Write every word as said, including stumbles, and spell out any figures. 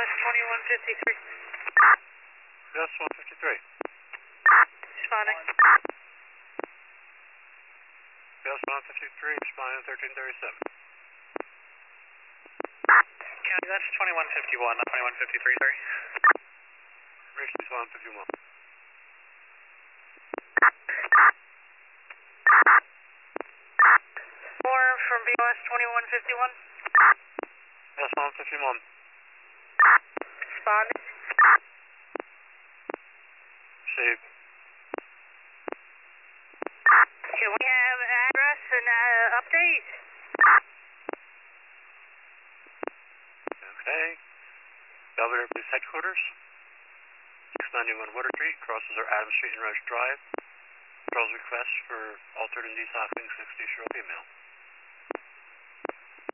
S twenty-one fifty-three. B S one fifty-three. Responding. B S one fifty-three, responding to thirteen thirty-seven. County, that's twenty-one fifty-one, not twenty-one fifty-three, sorry. Reach one fifty-one. More from B O S twenty-one fifty-one. B S one fifty-one. Responding. Received. Can we have address and uh, update? Okay. Belvedere Police Headquarters. six ninety-one Water Street, crosses our Adams Street and Rush Drive. Patrol's request for altered and destopping sixty-year-old female.